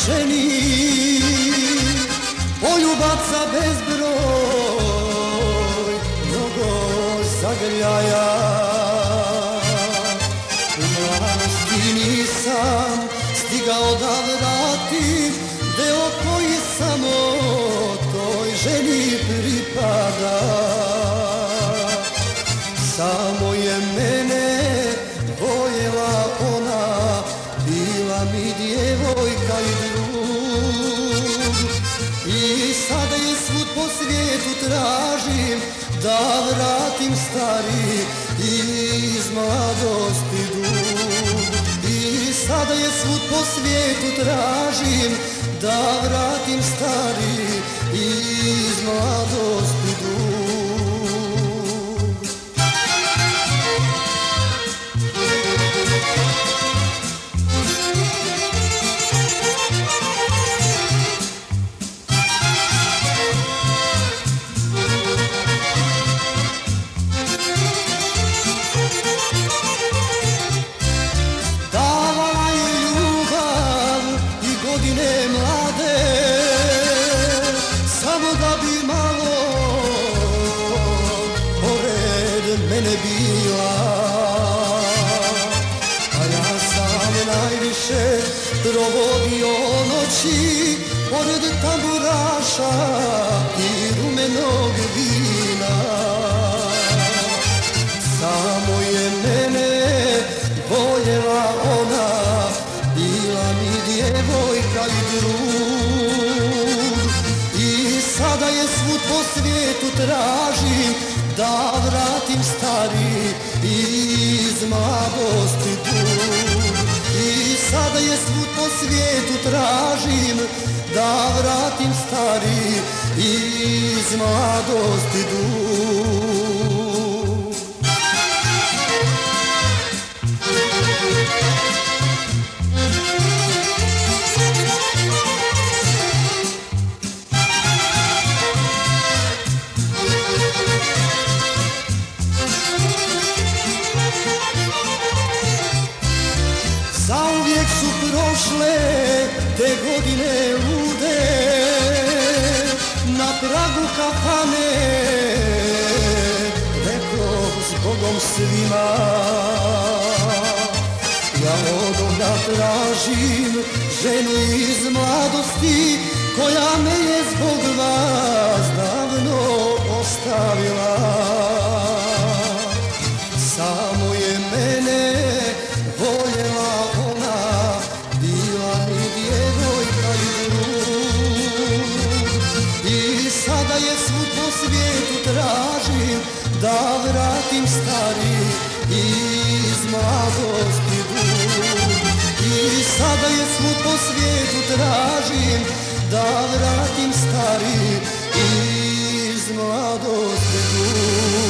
ženi, poljubaca bezbroj, mnogo zagrljaja. U mladosti nisam stigao da vratim deo koji samo toj ženi pripada. Samo je mene voljela ona, bila mi djevojka i drug. I sada je svud po svijetu tražim, da vratim stari iz mladosti dug. I sada je svud po svijetu tražim, da vratim stari iz mladosti dug. Mene bila, a ja sam najviše provodio noći pored tamburaša i rumenog vina. Samo je mene voljela ona, bila mi djevojka i drug. I sada je svud po svijetu tražim, da vratim stari iz mladosti dug. I sada je svud po svijetu tražim, da vratim stari iz mladosti dug. Zauvijek su prošle te godine lude, na pragu kafane rekoh s Bogom svima. Ja od onda tražim ženu iz mladosti, koja me je zbog vas davno ostavila. Samo je mene voljela ona, bila mi djevojka i drug. I sada je svud po svijetu tražim, da vratim stari iz mladosti dug. I sada je svud po svijetu tražim, da vratim stari iz mladosti dug.